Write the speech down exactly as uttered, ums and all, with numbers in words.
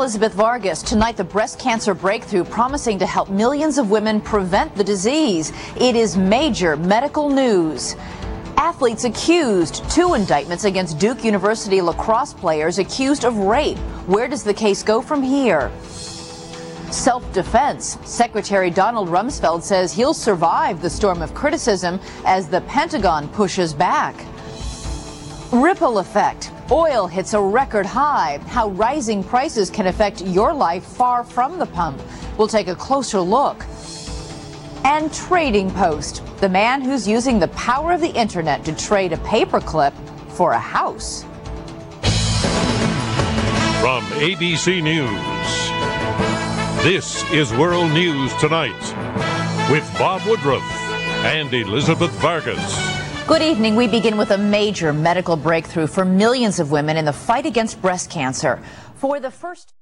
Elizabeth Vargas. Tonight, the breast cancer breakthrough promising to help millions of women prevent the disease. It is major medical news. Athletes accused. Two indictments against Duke University lacrosse players accused of rape. Where does the case go from here? Self-defense. Secretary Donald Rumsfeld says he'll survive the storm of criticism as the Pentagon pushes back. Ripple effect. Oil hits a record high. How rising prices can affect your life far from the pump. We'll take a closer look. And Trading Post. The man who's using the power of the internet to trade a paperclip for a house. From A B C News, this is World News Tonight with Bob Woodruff and Elizabeth Vargas. Good evening. We begin with a major medical breakthrough for millions of women in the fight against breast cancer. For the first